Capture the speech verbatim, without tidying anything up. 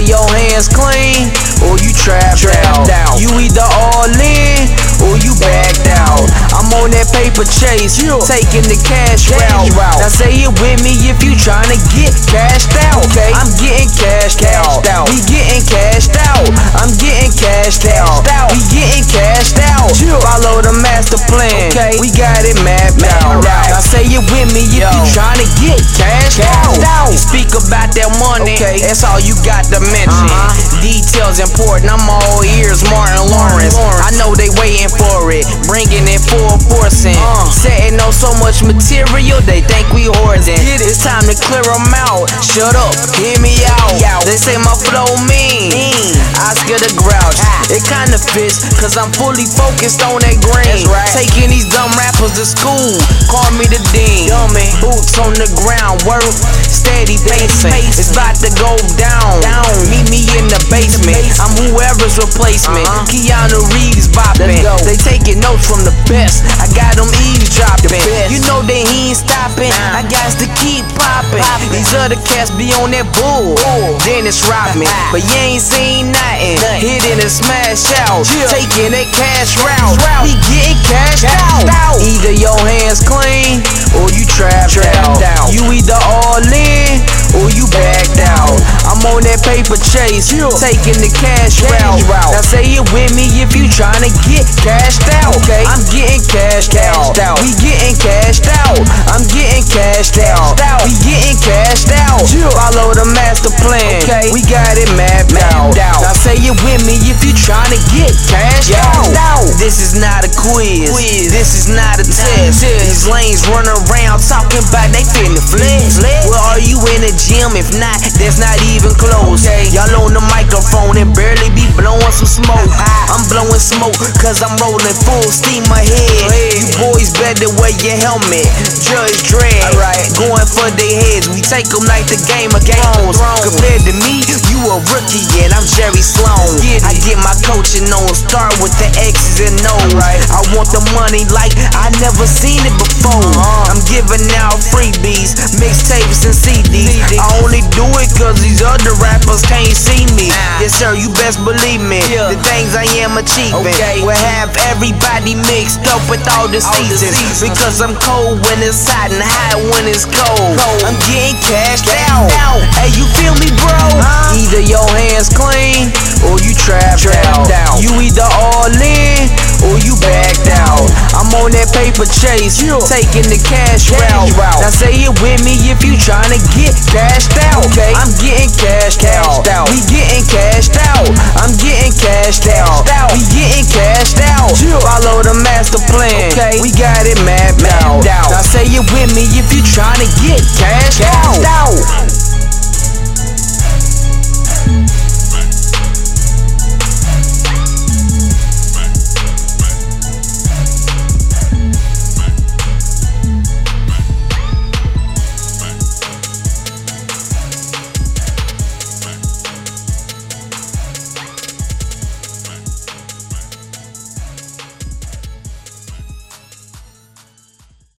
your hands clean or you trapped out. out. You either all in or you backed out. I'm on that paper chase, taking the cash route. Now say it with me if you tryna get cashed out. Okay, I'm getting cashed out. We getting cashed out. I'm getting cashed out. We getting cashed out. Follow the master plan. Okay, we got it mapped out. Now say it with me if you tryna get cashed out. You speak about that money, that's all you got to mention. Details important, I'm all ears, Martin Lawrence. I know they waiting for it, bringing it full forcing. Setting on so much material, they think we hoarding. It's time to clear them out. Shut up, hear me out. They say my flow mean, Oscar the Grouch. It kinda fits, cause I'm fully focused on that green. Taking these dumb rappers to school, call me the dean. Boots on the ground, work, steady pacing. It's about to go down, meet me in the basement. I'm whoever's replacement. Keanu Reeves bopping. They taking notes from the best, I got them eavesdropping. You know that he ain't stopping, I got to keep popping. These other cats be on that bull, Dennis Rodman, but you ain't seen nothing. Hitting and smash out, taking that cash route. We getting cashed out. Either your hands clean or you trapped out. You either all in or you backed out. I'm on that paper chase, taking the cash route. Now say it with me if you tryna get cashed out. Okay, I'm getting cashed out. We getting cashed out. I'm getting cashed out. We getting cashed out. Follow the master plan. Okay, we got it mapped out. Now say it with me if you tryna get cashed out. This is not a quiz. This is not a test. These lanes run around talking about they finna flex. Well, are you in the gym? If not, that's not even close. Y'all on the microphone and barely be blowing some smoke. I'm blowing smoke cause I'm rolling full steam ahead. You boys better wear your helmet. Judge Dredd, going for their heads. We take them like the Game of Thrones. Compared to me, you a rookie and I'm Jerry Sloan. I get my coaching on, start with the X's and O's. I want the money like I never seen it before. I'm giving out freebies, mixtapes and C Ds. I only do it cause these other rappers can't see me. Yes sir, you best believe me. The things I am achieving will have everybody mixed up with all the seasons. Because I'm cold when it's hot and hot when it's cold. I'm getting cashed out. Hey, you feel me, bro? Either your hands clean or you trapped out. You either all in or you backed out. I'm on that paper chase, taking the cash route. Now say it with me if you tryna get cashed out. Okay, I'm getting cashed out. We getting cashed out. I'm getting cashed out. We getting cashed out. Follow the master plan. Okay, we got it mapped out. Now say it with me if you tryna get cashed